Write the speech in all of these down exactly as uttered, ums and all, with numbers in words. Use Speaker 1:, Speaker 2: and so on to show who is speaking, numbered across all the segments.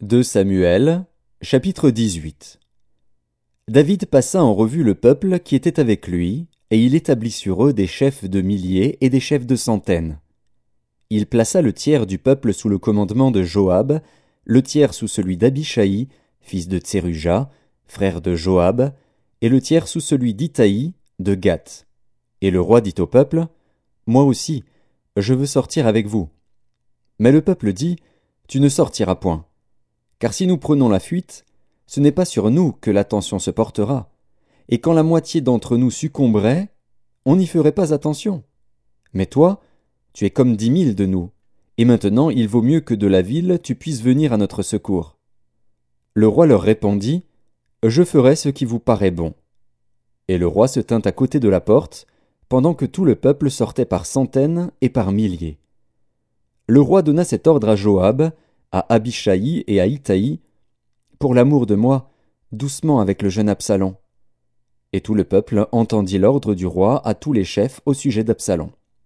Speaker 1: deux Samuel, chapitre dix-huit. David passa en revue le peuple qui était avec lui, et il établit sur eux des chefs de milliers et des chefs de centaines. Il plaça le tiers du peuple sous le commandement de Joab, le tiers sous celui d'Abishaï, fils de Tseruja, frère de Joab, et le tiers sous celui d'Itaï, de Gath. Et le roi dit au peuple, « Moi aussi, je veux sortir avec vous. » Mais le peuple dit, « Tu ne sortiras point. Car si nous prenons la fuite, ce n'est pas sur nous que l'attention se portera. Et quand la moitié d'entre nous succomberait, on n'y ferait pas attention. Mais toi, tu es comme dix mille de nous, et maintenant il vaut mieux que de la ville tu puisses venir à notre secours. » Le roi leur répondit, « Je ferai ce qui vous paraît bon. » Et le roi se tint à côté de la porte, pendant que tout le peuple sortait par centaines et par milliers. Le roi donna cet ordre à Joab, à Abishaï et à Itaï, « Pour l'amour de moi, doucement avec le jeune Absalom. » Et tout le peuple entendit l'ordre du roi à tous les chefs au sujet d'Absalom.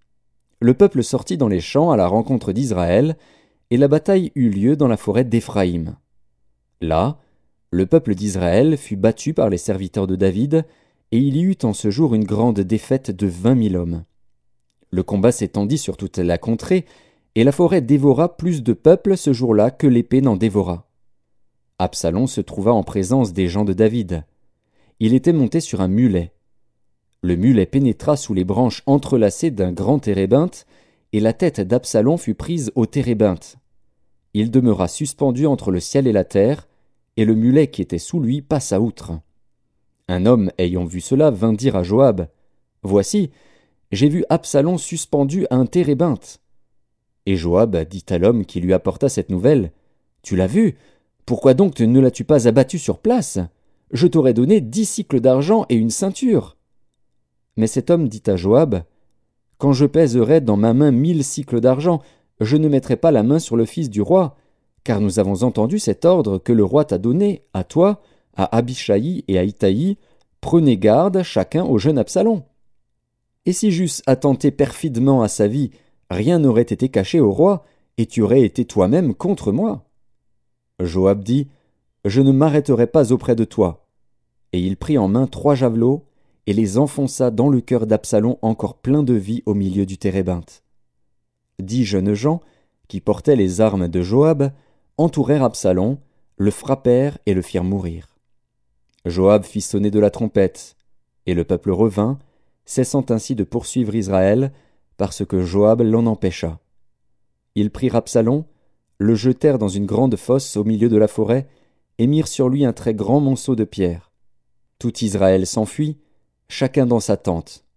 Speaker 1: Le peuple sortit dans les champs à la rencontre d'Israël, et la bataille eut lieu dans la forêt d'Éphraïm. Là, le peuple d'Israël fut battu par les serviteurs de David, et il y eut en ce jour une grande défaite de vingt mille hommes. Le combat s'étendit sur toute la contrée, et la forêt dévora plus de peuple ce jour-là que l'épée n'en dévora. Absalom se trouva en présence des gens de David. Il était monté sur un mulet. Le mulet pénétra sous les branches entrelacées d'un grand térébinthe, et la tête d'Absalom fut prise au térébinthe. Il demeura suspendu entre le ciel et la terre, et le mulet qui était sous lui passa outre. Un homme ayant vu cela vint dire à Joab, « Voici, j'ai vu Absalom suspendu à un térébinthe. » Et Joab dit à l'homme qui lui apporta cette nouvelle, « Tu l'as vu? Pourquoi donc ne l'as-tu pas abattu sur place? Je t'aurais donné dix cycles d'argent et une ceinture. » Mais cet homme dit à Joab, « Quand je pèserai dans ma main mille cycles d'argent, je ne mettrai pas la main sur le fils du roi, car nous avons entendu cet ordre que le roi t'a donné, à toi, à Abishaï et à Itaï, prenez garde chacun au jeune Absalom. Et si j'eusse attenté perfidement à sa vie, rien n'aurait été caché au roi, et tu aurais été toi-même contre moi. » Joab dit, « Je ne m'arrêterai pas auprès de toi. » Et il prit en main trois javelots, et les enfonça dans le cœur d'Absalom encore plein de vie au milieu du térébinthe. Dix jeunes gens, qui portaient les armes de Joab, entourèrent Absalom, le frappèrent et le firent mourir. Joab fit sonner de la trompette, et le peuple revint, cessant ainsi de poursuivre Israël, parce que Joab l'en empêcha. Ils prirent Absalom, le jetèrent dans une grande fosse au milieu de la forêt, et mirent sur lui un très grand monceau de pierre. Tout Israël s'enfuit, chacun dans sa tente.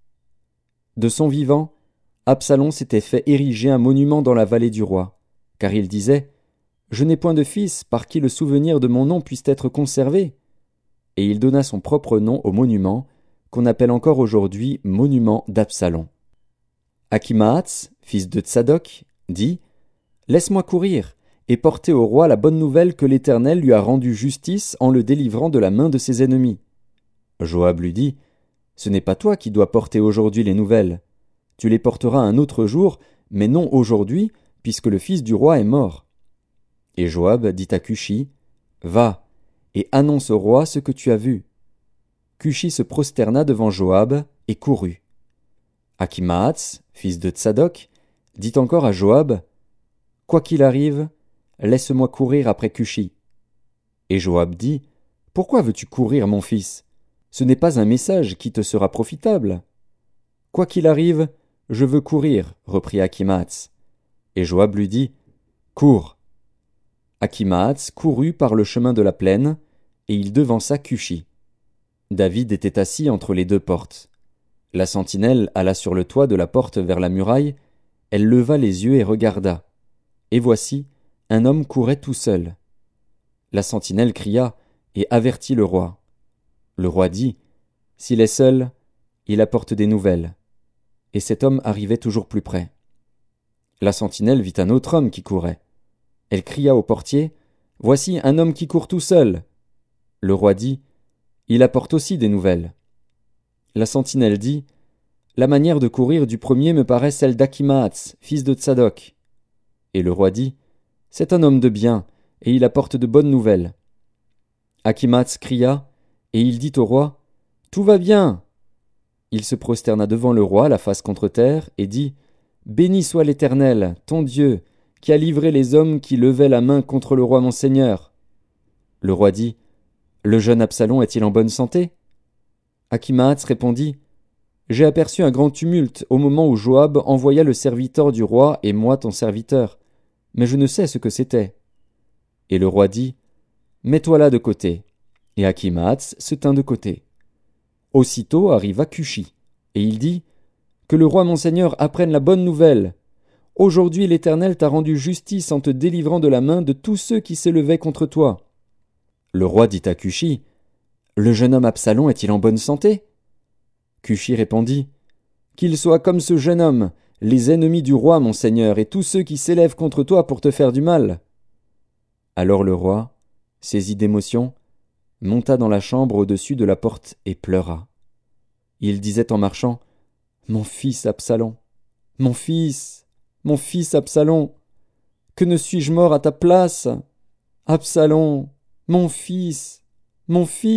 Speaker 1: De son vivant, Absalom s'était fait ériger un monument dans la vallée du roi, car il disait « Je n'ai point de fils par qui le souvenir de mon nom puisse être conservé. » Et il donna son propre nom au monument, qu'on appelle encore aujourd'hui monument d'Absalom. Achimaatz, fils de Tsadok, dit « Laisse-moi courir et porter au roi la bonne nouvelle que l'Éternel lui a rendu justice en le délivrant de la main de ses ennemis. » Joab lui dit « Ce n'est pas toi qui dois porter aujourd'hui les nouvelles. Tu les porteras un autre jour, mais non aujourd'hui, puisque le fils du roi est mort. » Et Joab dit à Cushi, « Va, et annonce au roi ce que tu as vu. » Cushi se prosterna devant Joab et courut. Achimaatz, fils de Tsadok, dit encore à Joab, « Quoi qu'il arrive, laisse-moi courir après Cushi. » Et Joab dit, « Pourquoi veux-tu courir, mon fils? Ce n'est pas un message qui te sera profitable. »« Quoi qu'il arrive, je veux courir, reprit Achimaatz. Et Joab lui dit, « Cours. » Achimaatz courut par le chemin de la plaine, et il devança Cushi. David était assis entre les deux portes. La sentinelle alla sur le toit de la porte vers la muraille, elle leva les yeux et regarda. Et voici, un homme courait tout seul. La sentinelle cria et avertit le roi. Le roi dit, « S'il est seul, il apporte des nouvelles. » Et cet homme arrivait toujours plus près. La sentinelle vit un autre homme qui courait. Elle cria au portier, « Voici un homme qui court tout seul. » Le roi dit, « Il apporte aussi des nouvelles. » La sentinelle dit, « La manière de courir du premier me paraît celle d'Achimaatz, fils de Tsadok. » Et le roi dit, « C'est un homme de bien, et il apporte de bonnes nouvelles. Achimaatz cria, et il dit au roi, « Tout va bien !» Il se prosterna devant le roi, la face contre terre, et dit, « Béni soit l'Éternel, ton Dieu, qui a livré les hommes qui levaient la main contre le roi mon seigneur. » Le roi dit, « Le jeune Absalom est-il en bonne santé ?» Achimaatz répondit, « J'ai aperçu un grand tumulte au moment où Joab envoya le serviteur du roi et moi ton serviteur, mais je ne sais ce que c'était. » Et le roi dit, « Mets-toi là de côté. » Et Achimaatz se tint de côté. Aussitôt arriva Cushi, et il dit, « Que le roi mon seigneur apprenne la bonne nouvelle. Aujourd'hui l'Éternel t'a rendu justice en te délivrant de la main de tous ceux qui s'élevaient contre toi. » Le roi dit à Cushi, « Le jeune homme Absalom est-il en bonne santé ?» Cushi répondit, « Qu'il soit comme ce jeune homme, les ennemis du roi mon seigneur, et tous ceux qui s'élèvent contre toi pour te faire du mal. » Alors le roi, saisi d'émotion, monta dans la chambre au-dessus de la porte et pleura. Il disait en marchant, « Mon fils Absalom, mon fils, mon fils Absalom, que ne suis-je mort à ta place? Absalom, mon fils, mon fils !»